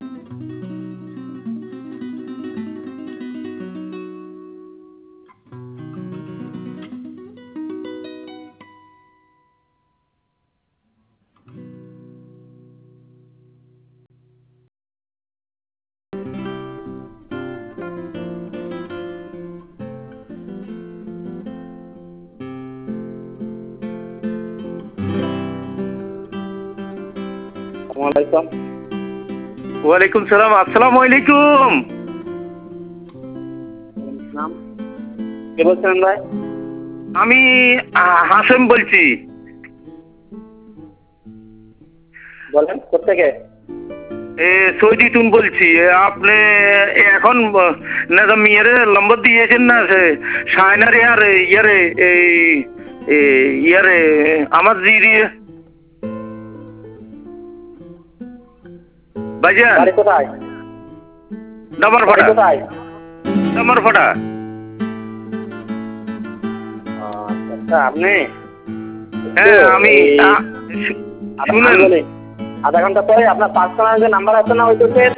ওয়ালাইকুম সালাম। আসসালামু আলাইকুম। কে বলছেন ভাই? আমি হাসেম বলছি। বলেন কোথেকে? সৌদি তুন বলছি। আপনি এখন না মেয়েরে নম্বর দিয়েছেন না শায়নার ইয়ারে ইয়ারে আমার জিরি ভাইজান বাড়ি কোথায়? ডামার বাড়ি ফাটা। কোথায়? ডামার ফাটা। আচ্ছা আপনি হ্যাঁ আমি শুনেন। আধা ঘন্টা পরে আপনার পার্সোনাল যে নাম্বার আছে না ওইটাতে